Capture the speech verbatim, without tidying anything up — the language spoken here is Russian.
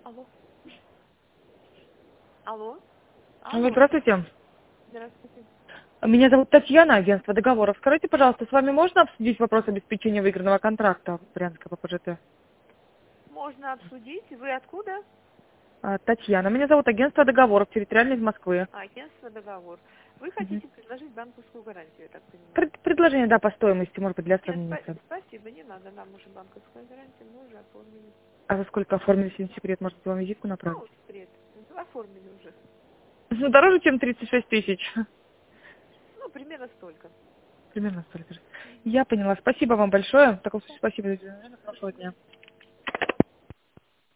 Алло. Алло. Алло, Алло. здравствуйте. Здравствуйте. Меня зовут Татьяна, агентство договоров. Скажите, пожалуйста, с вами можно обсудить вопрос обеспечения выигранного контракта Брянска по ПЖТ? Можно обсудить. Вы откуда? А, Татьяна. Меня зовут агентство договоров, территориальный из Москвы. А, агентство договор. Вы Мгм. хотите предложить банковскую гарантию, я так понимаю? Пред- предложение, да, по стоимости, может быть, для Нет, сравнения спа- цен. спасибо, не надо. Нам уже банковская гарантия, мы уже оформили. А за сколько оформили, если не секрет, может быть, вам визитку направить? Ну, впредь. Оформили уже. Ну, дороже, чем тридцать шесть тысяч. Ну, примерно столько. Примерно столько же. Мгм. Я поняла. Спасибо вам большое. В таком случае, спасибо. Хорошего дня.